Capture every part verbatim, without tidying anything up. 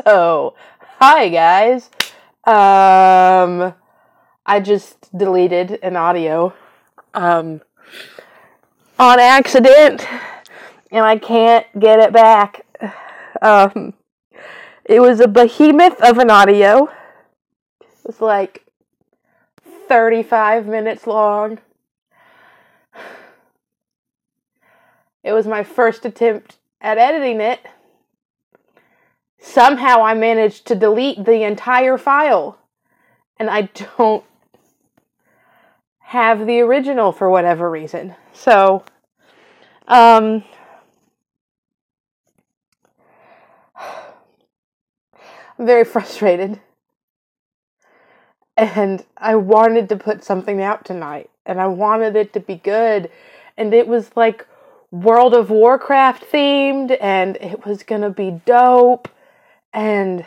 So, hi guys. Um, I just deleted an audio um, on accident, and I can't get it back. Um, it was a behemoth of an audio. It was like thirty-five minutes long. It was my first attempt at editing it. Somehow I managed to delete the entire file, and I don't have the original for whatever reason. So, um, I'm very frustrated, and I wanted to put something out tonight, and I wanted it to be good, and it was like World of Warcraft themed, and it was gonna be dope, and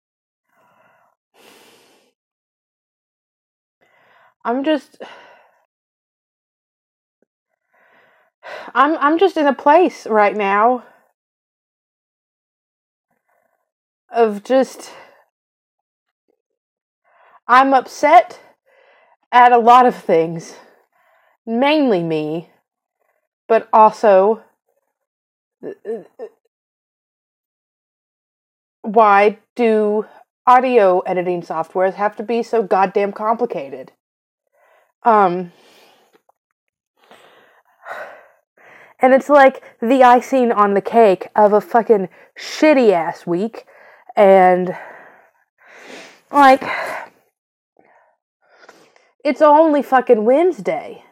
I'm just, I'm, I'm just in a place right now of just, I'm upset at a lot of things, mainly me, but also, why do audio editing softwares have to be so goddamn complicated? Um, and it's like the icing on the cake of a fucking shitty ass week, and like, it's only fucking Wednesday.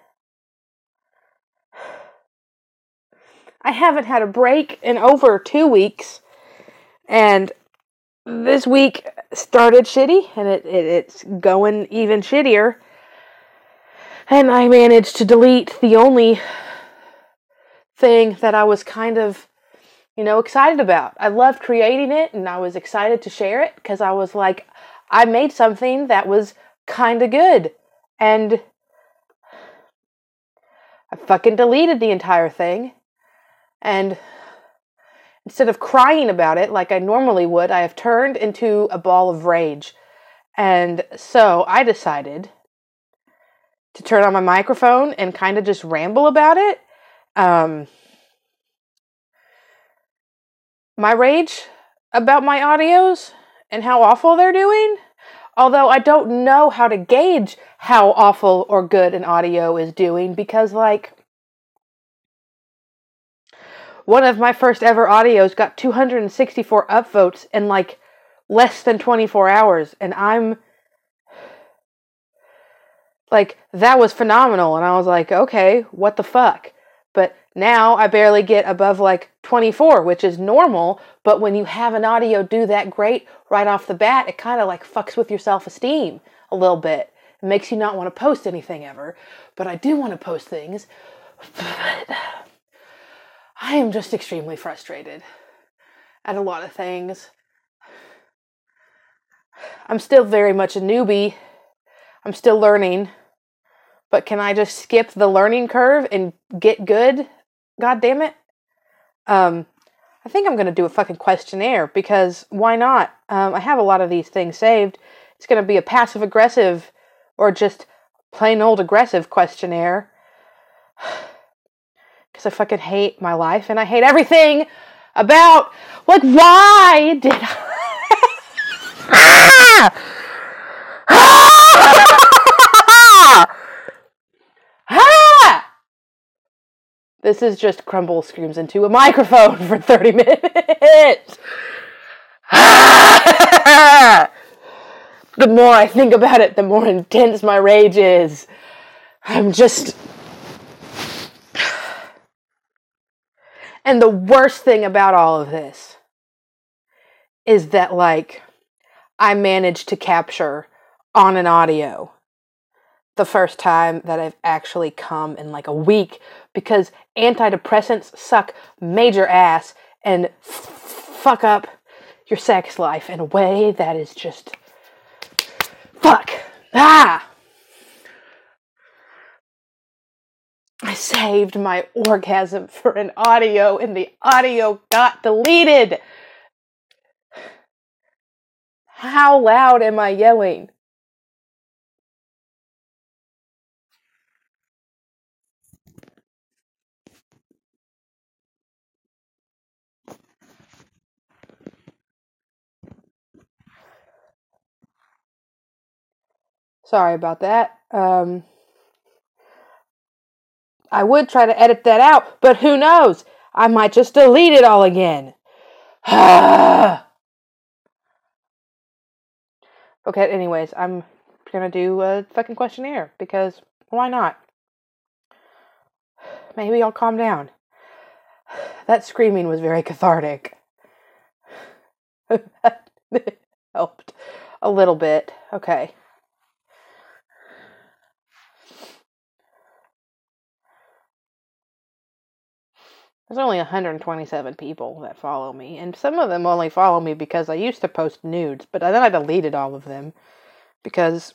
I haven't had a break in over two weeks, and this week started shitty, and it, it it's going even shittier. And I managed to delete the only thing that I was kind of, you know, excited about. I loved creating it, and I was excited to share it, because I was like, I made something that was kind of good. And I fucking deleted the entire thing. And instead of crying about it like I normally would, I have turned into a ball of rage. And so I decided to turn on my microphone and kind of just ramble about it. Um, my rage about my audios and how awful they're doing, although I don't know how to gauge how awful or good an audio is doing, because, like, one of my first ever audios got two hundred sixty-four upvotes in, like, less than twenty-four hours, and I'm, like, that was phenomenal, and I was like, okay, what the fuck? But now I barely get above, like, twenty-four, which is normal, but when you have an audio do that great right off the bat, it kind of, like, fucks with your self-esteem a little bit. It makes you not want to post anything ever, but I do want to post things. But I am just extremely frustrated at a lot of things. I'm still very much a newbie. I'm still learning. But can I just skip the learning curve and get good? God damn it. Um, I think I'm going to do a fucking questionnaire, because why not? Um, I have a lot of these things saved. It's going to be a passive-aggressive or just plain old aggressive questionnaire. Because I fucking hate my life, and I hate everything about, like, why did I... ah! Ah! This is just Crumble screams into a microphone for thirty minutes. Ah! The more I think about it, the more intense my rage is. I'm just... And the worst thing about all of this is that, like, I managed to capture on an audio the first time that I've actually come in, like, a week, because antidepressants suck major ass and f- fuck up your sex life in a way that is just... Fuck. Ah! I saved my orgasm for an audio, and the audio got deleted. How loud am I yelling? Sorry about that. Um, I would try to edit that out, but who knows? I might just delete it all again. Okay, anyways, I'm gonna do a fucking questionnaire because why not? Maybe I'll calm down. That screaming was very cathartic. Helped a little bit. Okay. There's only one hundred twenty-seven people that follow me, and some of them only follow me because I used to post nudes, but then I deleted all of them because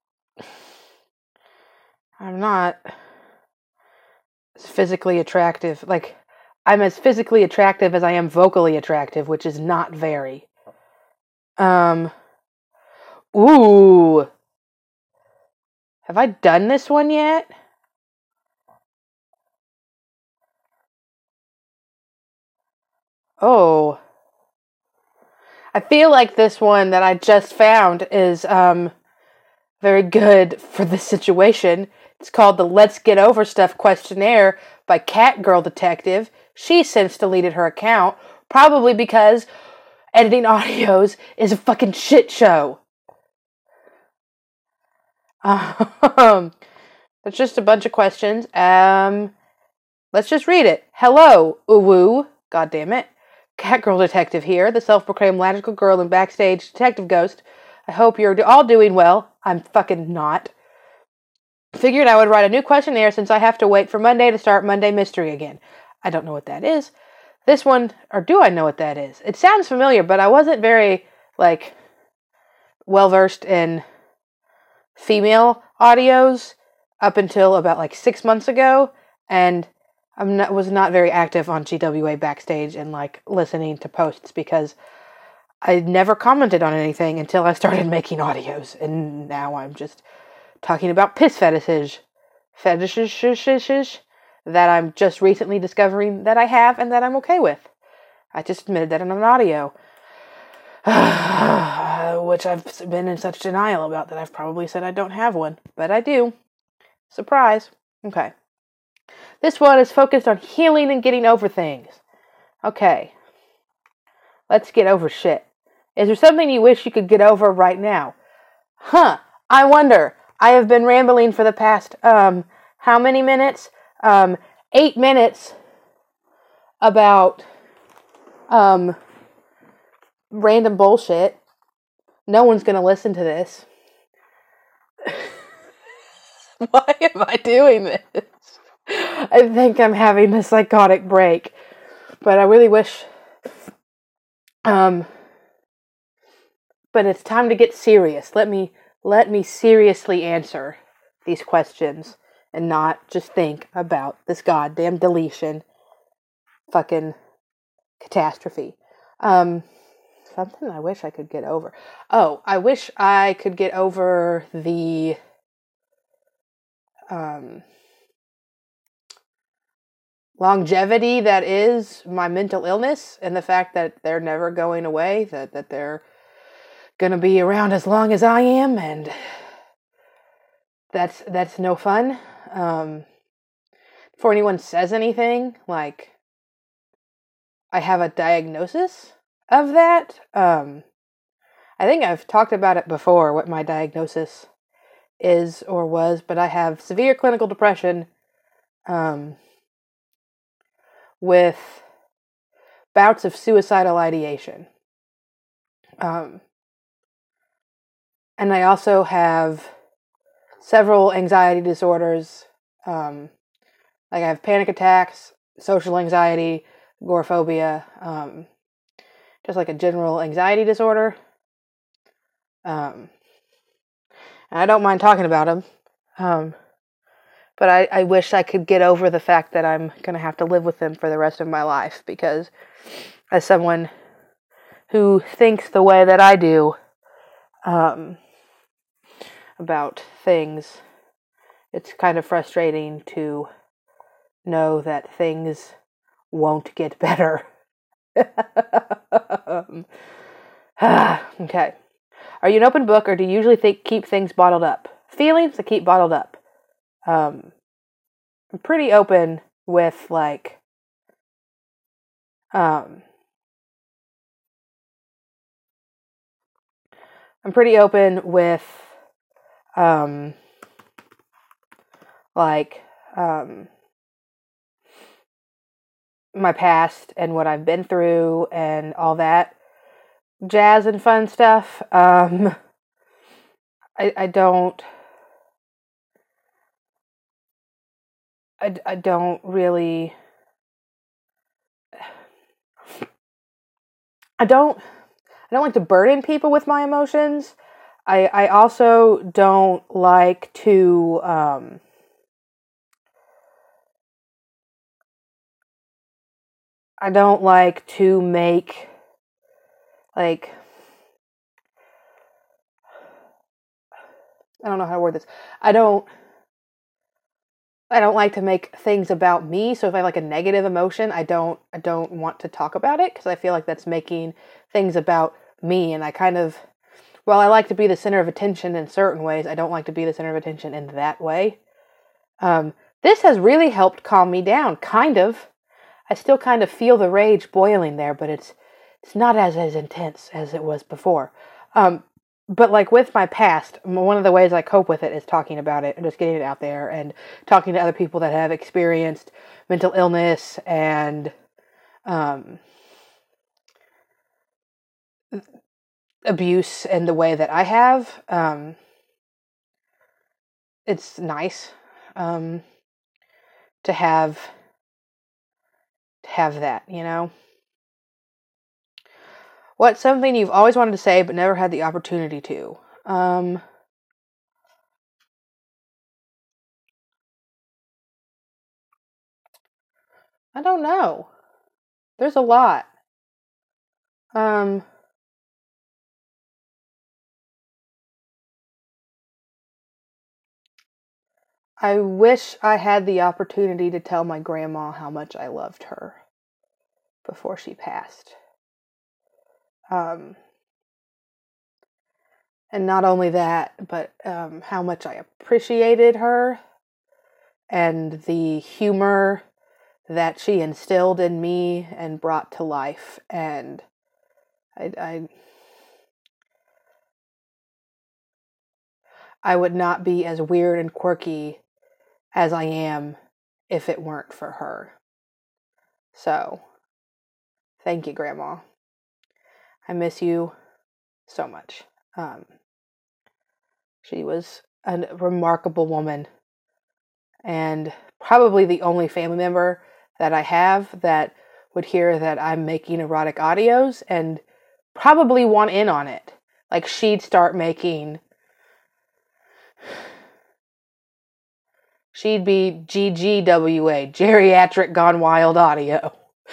I'm not physically attractive. Like, I'm as physically attractive as I am vocally attractive, which is not very. Um, ooh. Have I done this one yet? Oh. I feel like this one that I just found is um very good for this situation. It's called the Let's Get Over Stuff questionnaire by Cat Girl Detective. She's since deleted her account, probably because editing audios is a fucking shit show. Um, that's just a bunch of questions. Um, let's just read it. Hello, uwu. God damn it. Cat Girl Detective here, the self-proclaimed magical girl and backstage detective ghost. I hope you're all doing well. I'm fucking not. Figured I would write a new questionnaire since I have to wait for Monday to start Monday Mystery again. I don't know what that is. This one, or do I know what that is? It sounds familiar, but I wasn't very, like, well-versed in female audios up until about, like, six months ago, and I not, was not very active on G W A Backstage and, like, listening to posts because I never commented on anything until I started making audios, and now I'm just talking about piss fetishes, fetishes that I'm just recently discovering that I have and that I'm okay with. I just admitted that in an audio, which I've been in such denial about that I've probably said I don't have one, but I do. Surprise. Okay. This one is focused on healing and getting over things. Okay. Let's get over shit. Is there something you wish you could get over right now? Huh. I wonder. I have been rambling for the past, um, how many minutes? Um, eight minutes about, um, random bullshit. No one's gonna listen to this. Why am I doing this? I think I'm having a psychotic break, but I really wish, um, but it's time to get serious. Let me, let me seriously answer these questions and not just think about this goddamn deletion fucking catastrophe. Um, something I wish I could get over. Oh, I wish I could get over the, um, longevity that is my mental illness and the fact that they're never going away, that, that they're going to be around as long as I am, and that's, that's no fun. Um, before anyone says anything, like, I have a diagnosis of that. Um, I think I've talked about it before, what my diagnosis is or was, but I have severe clinical depression, um, with bouts of suicidal ideation. Um, and I also have several anxiety disorders. Um, like I have panic attacks, social anxiety, agoraphobia, um, just like a general anxiety disorder. Um, and I don't mind talking about them. Um, but I, I wish I could get over the fact that I'm going to have to live with them for the rest of my life, because as someone who thinks the way that I do, um, about things. It's kind of frustrating to know that things won't get better. um, okay. Are you an open book, or do you usually think, keep things bottled up? Feelings that keep bottled up. Um, I'm pretty open with, like, um, I'm pretty open with, um, like, um, my past and what I've been through and all that jazz and fun stuff. Um, I, I don't, I, I don't really, I don't, I don't like to burden people with my emotions. I, I also don't like to, um, I don't like to make, like, I don't know how to word this. I don't, I don't like to make things about me. So if I have like a negative emotion, I don't, I don't want to talk about it because I feel like that's making things about me. And I kind of, well, I like to be the center of attention in certain ways. I don't like to be the center of attention in that way. Um, this has really helped calm me down, kind of. I still kind of feel the rage boiling there, but it's it's not as as intense as it was before. Um, but like with my past, one of the ways I cope with it is talking about it and just getting it out there and talking to other people that have experienced mental illness and um, abuse in the way that I have. Um, it's nice um, to have to have that, you know. What's something you've always wanted to say but never had the opportunity to? Um, I don't know. There's a lot. Um, I wish I had the opportunity to tell my grandma how much I loved her before she passed. Um, and not only that, but um, how much I appreciated her and the humor that she instilled in me and brought to life. And I, I, I would not be as weird and quirky as I am if it weren't for her. So, thank you, Grandma. I miss you so much. Um, she was a remarkable woman and probably the only family member that I have that would hear that I'm making erotic audios and probably want in on it. Like, she'd start making... She'd be G G W A, Geriatric Gone Wild Audio.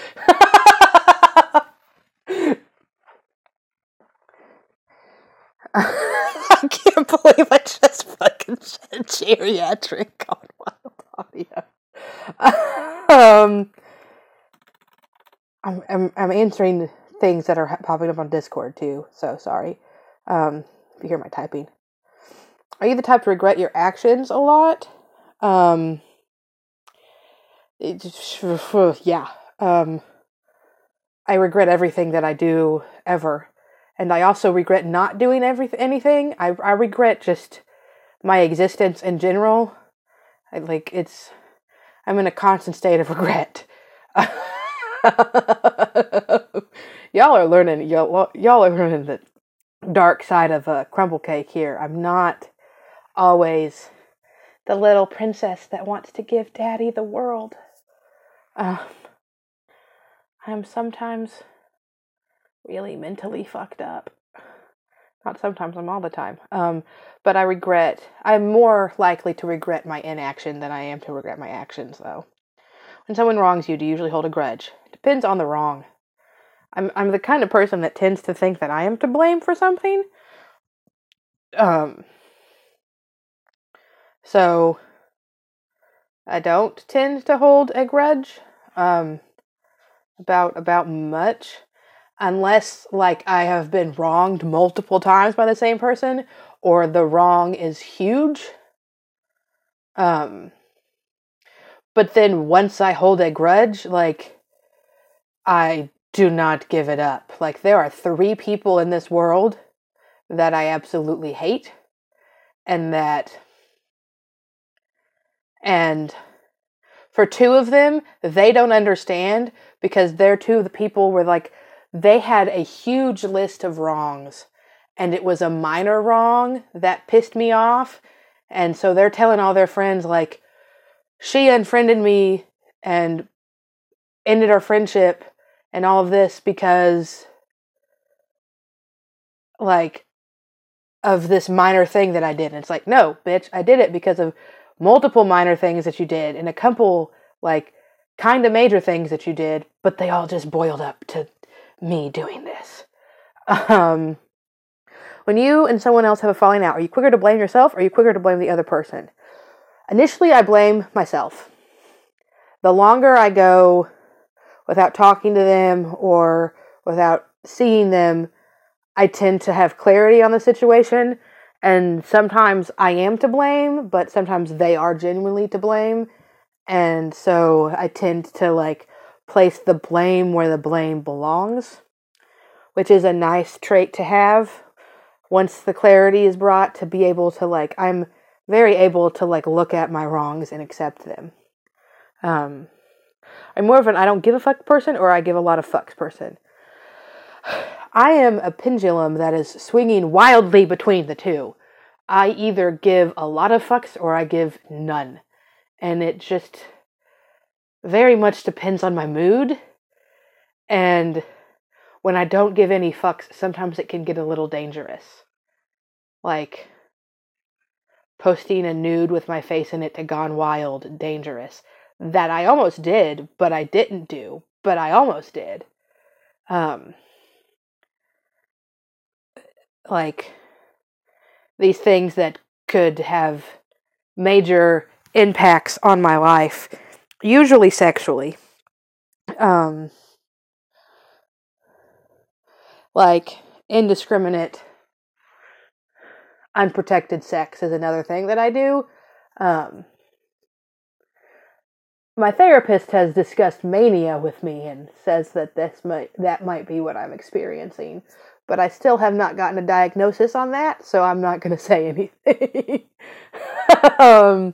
I can't believe I just fucking said Geriatric Gone Wild Audio. um, I'm, I'm I'm answering things that are popping up on Discord too, so sorry um, if you hear my typing. Are you the type to regret your actions a lot? Um, it just, yeah. Um, I regret everything that I do ever. And I also regret not doing everything, anything. I, I regret just my existence in general. I, like, it's, I'm in a constant state of regret. Y'all are learning, y'all, y'all are learning the dark side of a crumble cake here. I'm not always the little princess that wants to give daddy the world. Um, I'm sometimes really mentally fucked up. Not sometimes, I'm all the time. Um, but I regret, I'm more likely to regret my inaction than I am to regret my actions, though. When someone wrongs you, do you usually hold a grudge? Depends on the wrong. I'm I'm the kind of person that tends to think that I am to blame for something, Um, so I don't tend to hold a grudge um, about about much, unless like I have been wronged multiple times by the same person, or the wrong is huge. Um, but then once I hold a grudge, like I do not give it up. Like there are three people in this world that I absolutely hate, and that, and for two of them, they don't understand because they're two of the people where like they had a huge list of wrongs and it was a minor wrong that pissed me off. And so they're telling all their friends like, she unfriended me and ended our friendship and all of this because like of this minor thing that I did. And it's like, no, bitch, I did it because of multiple minor things that you did and a couple like kind of major things that you did, but they all just boiled up to me doing this. Um, when you and someone else have a falling out, are you quicker to blame yourself or are you quicker to blame the other person? Initially, I blame myself. The longer I go without talking to them or without seeing them, I tend to have clarity on the situation. And sometimes I am to blame, but sometimes they are genuinely to blame. And so I tend to like place the blame where the blame belongs, which is a nice trait to have once the clarity is brought, to be able to like, I'm very able to like look at my wrongs and accept them. Um, I'm more of an I don't give a fuck person or I give a lot of fucks person. I am a pendulum that is swinging wildly between the two. I either give a lot of fucks or I give none. And it just very much depends on my mood. And when I don't give any fucks, sometimes it can get a little dangerous. Like posting a nude with my face in it to Gone Wild, dangerous. That I almost did, but I didn't do. But I almost did. Um, like these things that could have major impacts on my life, usually sexually. Um, like indiscriminate, unprotected sex is another thing that I do. Um, my therapist has discussed mania with me and says that this might that might be what I'm experiencing, but I still have not gotten a diagnosis on that, so I'm not going to say anything. um,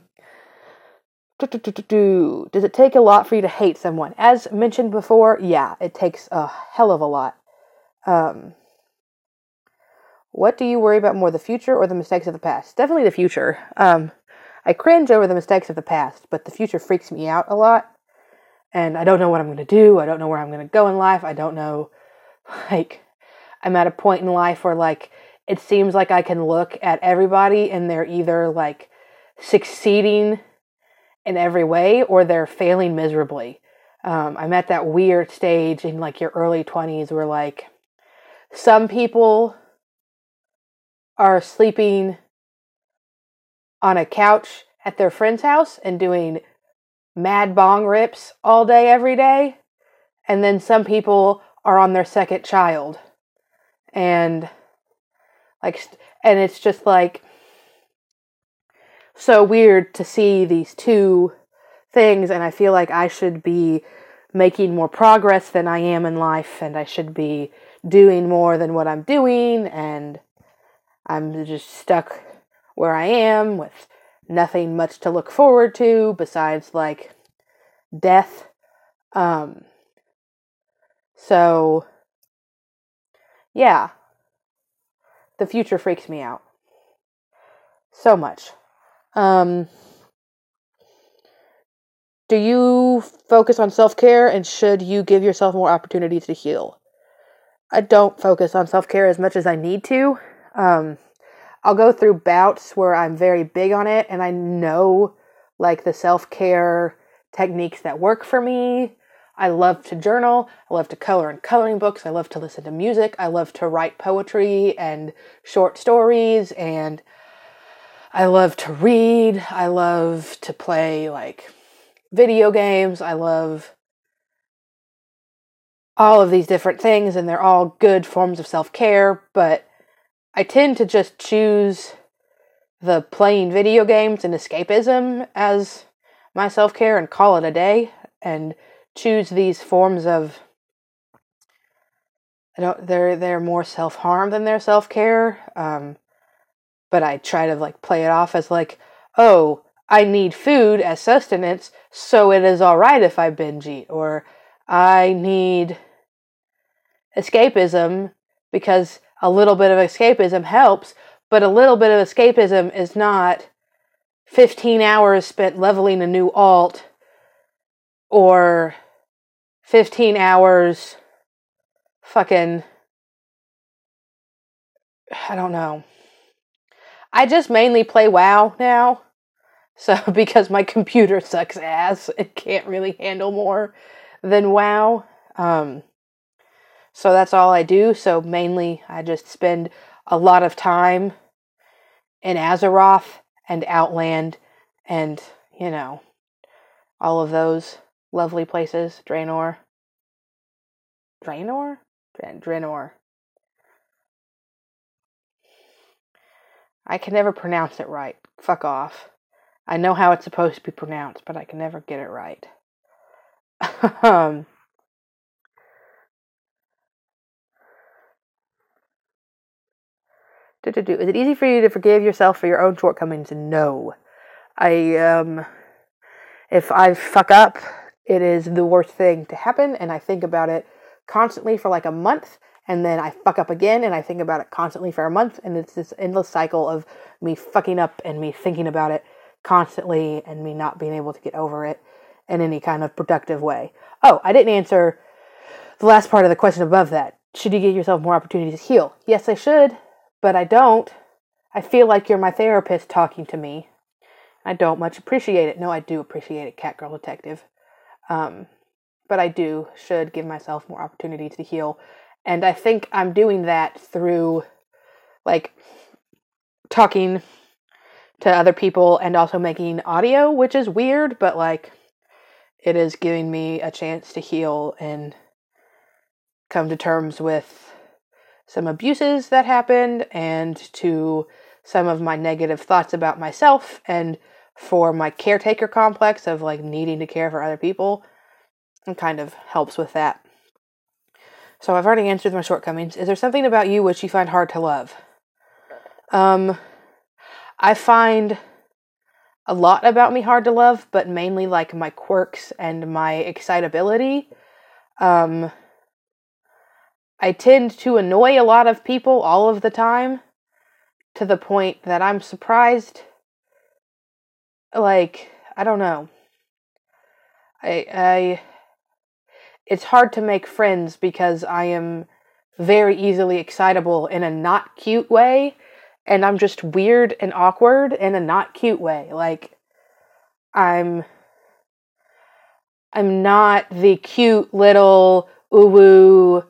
Does it take a lot for you to hate someone? As mentioned before, yeah, it takes a hell of a lot. Um, what do you worry about more, the future or the mistakes of the past? Definitely the future. Um, I cringe over the mistakes of the past, but the future freaks me out a lot. And I don't know what I'm going to do. I don't know where I'm going to go in life. I don't know, like, I'm at a point in life where, like, it seems like I can look at everybody and they're either, like, succeeding in every way or they're failing miserably. Um, I'm at that weird stage in, like, your early twenties where, like, some people are sleeping on a couch at their friend's house and doing mad bong rips all day, every day. And then some people are on their second child. And like, and it's just like so weird to see these two things. And I feel like I should be making more progress than I am in life. And I should be doing more than what I'm doing. And I'm just stuck where I am with nothing much to look forward to besides like death. Um, so yeah, the future freaks me out so much. Um, do you focus on self-care and should you give yourself more opportunities to heal? I don't focus on self-care as much as I need to. Um, I'll go through bouts where I'm very big on it and I know like the self-care techniques that work for me. I love to journal. I love to color in coloring books. I love to listen to music. I love to write poetry and short stories. And I love to read. I love to play like video games. I love all of these different things, and they're all good forms of self-care, but I tend to just choose the playing video games and escapism as my self-care and call it a day, and choose these forms of, I don't, they're, they're more self-harm than they're self-care, um, but I try to like play it off as like, oh, I need food as sustenance, so it is alright if I binge eat, or I need escapism because a little bit of escapism helps, but a little bit of escapism is not fifteen hours spent leveling a new alt or fifteen hours fucking, I don't know. I just mainly play WoW now. So, because my computer sucks ass, it can't really handle more than WoW. Um, so that's all I do. So mainly I just spend a lot of time in Azeroth and Outland and, you know, all of those lovely places. Draenor. Draenor? Dra- Draenor. I can never pronounce it right. Fuck off. I know how it's supposed to be pronounced, but I can never get it right. um, Is it easy for you to forgive yourself for your own shortcomings? No. I, um, if I fuck up, it is the worst thing to happen, and I think about it constantly for like a month, and then I fuck up again, and I think about it constantly for a month, and it's this endless cycle of me fucking up and me thinking about it constantly and me not being able to get over it in any kind of productive way. Oh, I didn't answer the last part of the question above that. Should you give yourself more opportunities to heal? Yes, I should, but I don't. I feel like you're my therapist talking to me. I don't much appreciate it. No, I do appreciate it, Catgirl Detective. Um, but I do, should give myself more opportunities to heal. And I think I'm doing that through, like, talking to other people and also making audio, which is weird, but, like, it is giving me a chance to heal and come to terms with some abuses that happened and to some of my negative thoughts about myself and for my caretaker complex of, like, needing to care for other people. It kind of helps with that. So I've already answered my shortcomings. Is there something about you which you find hard to love? Um, I find a lot about me hard to love, but mainly like my quirks and my excitability. Um, I tend to annoy a lot of people all of the time to the point that I'm surprised. Like, I don't know. I, I, it's hard to make friends because I am very easily excitable in a not cute way, and I'm just weird and awkward in a not cute way. Like, I'm, I'm not the cute little ooh-woo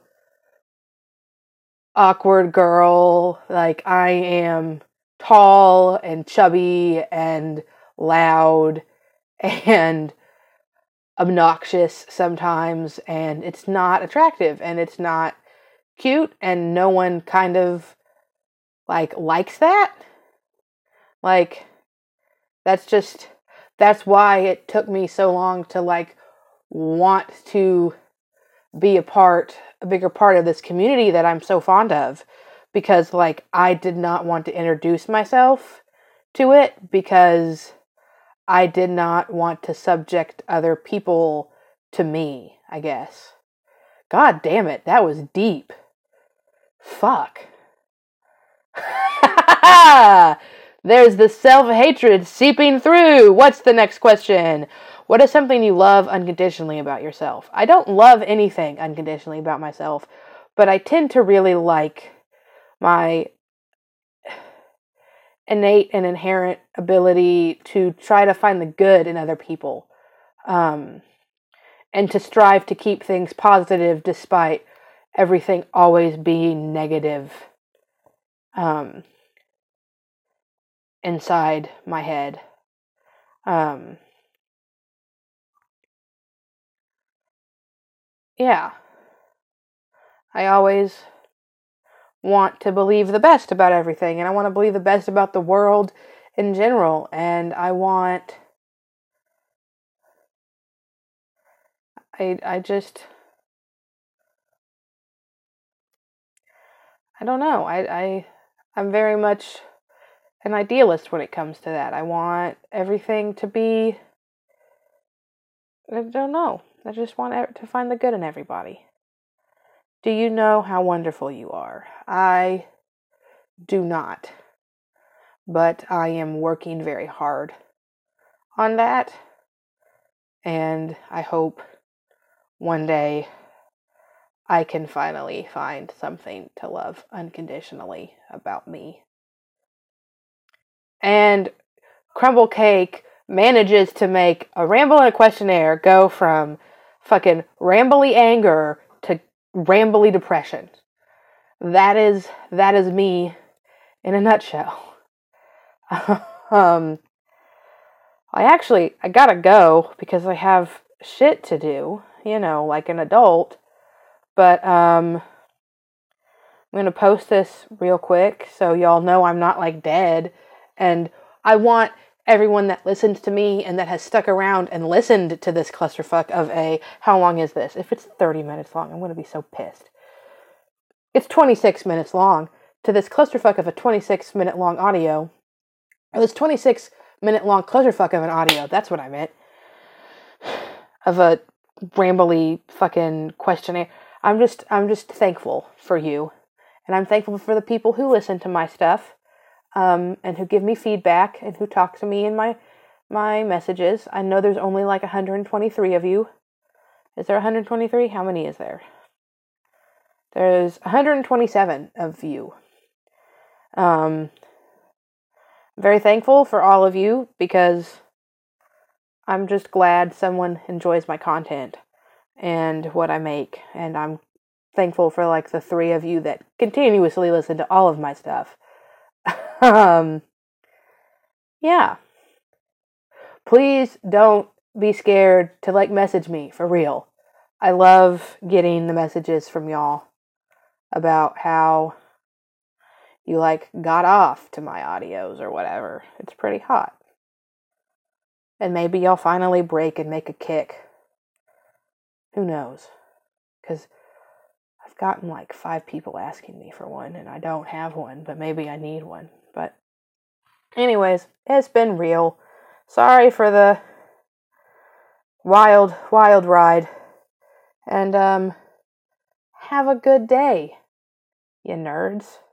awkward girl. Like, I am tall and chubby and loud and obnoxious sometimes, and it's not attractive and it's not cute, and no one kind of like likes that. Like, that's just, that's why it took me so long to like want to be a part, a bigger part of this community that I'm so fond of, because like I did not want to introduce myself to it because I did not want to subject other people to me, I guess. God damn it, that was deep. Fuck. There's the self-hatred seeping through. What's the next question? What is something you love unconditionally about yourself? I don't love anything unconditionally about myself, but I tend to really like my innate and inherent ability to try to find the good in other people. Um, and to strive to keep things positive despite everything always being negative um, inside my head. Um, yeah. I always want to believe the best about everything, and I want to believe the best about the world in general, and I want I I just I don't know. I I I'm very much an idealist when it comes to that. I want everything to be I don't know. I just want to find the good in everybody. Do you know how wonderful you are? I do not. But I am working very hard on that. And I hope one day I can finally find something to love unconditionally about me. And Crumble Cake manages to make a ramble and a questionnaire go from fucking rambly anger to rambly depression. That is that is me in a nutshell. um, I actually I gotta go because I have shit to do, you know, like an adult. But um, I'm gonna post this real quick so y'all know I'm not like dead, and I want everyone that listens to me and that has stuck around and listened to this clusterfuck of a, how long is this? If it's thirty minutes long, I'm going to be so pissed. It's twenty-six minutes long to this clusterfuck of a twenty-six minute long audio. Or this twenty-six minute long clusterfuck of an audio. That's what I meant. Of a rambly fucking questionnaire. I'm just, I'm just thankful for you. And I'm thankful for the people who listen to my stuff. Um, and who give me feedback and who talk to me in my my messages. I know there's only like one hundred twenty-three of you. Is there one hundred twenty-three? How many is there? There's one hundred twenty-seven of you. Um, I'm very thankful for all of you because I'm just glad someone enjoys my content and what I make. And I'm thankful for like the three of you that continuously listen to all of my stuff. um, yeah. Please don't be scared to like message me for real. I love getting the messages from y'all about how you like got off to my audios or whatever. It's pretty hot. And maybe y'all finally break and make a kick. Who knows? Because I've gotten like five people asking me for one and I don't have one, but maybe I need one. But anyways, it's been real. Sorry for the wild, wild ride. And, um, have a good day, you nerds.